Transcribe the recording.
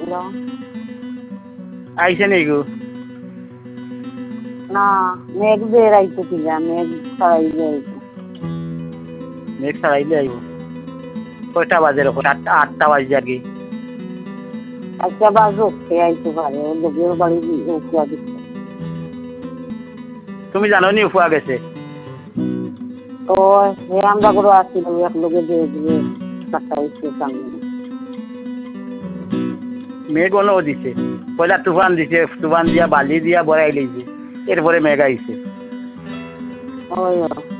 আইছে নি গো? না মেঘ বেড়াইতে কিনা মেঘ ছাড়াইলে আইব। মেঘ ছাড়াইলে আইব। কয়টা বাজে রকম? আটটা বাজে আর কি। আচ্ছা বাজুক সে আইতে পারে ওর লোকের বাড়ি উঠিয়া দিচ্ছে। তুমি জানো নি উফুয়া গেছে? তো আমরা করে আসছিল এক লোকে দিয়ে দিয়ে কাটাইছে সামনে। মেঘ অন্য দিছে, পয়লা তুফান দিছে, তুফান দিয়া বালি দিয়া বড়াই লইছে, এরপরে মেঘ আইছে। ওই